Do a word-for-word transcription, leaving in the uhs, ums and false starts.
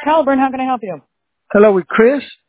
Halburn, how can I help you? Hello, with Chris?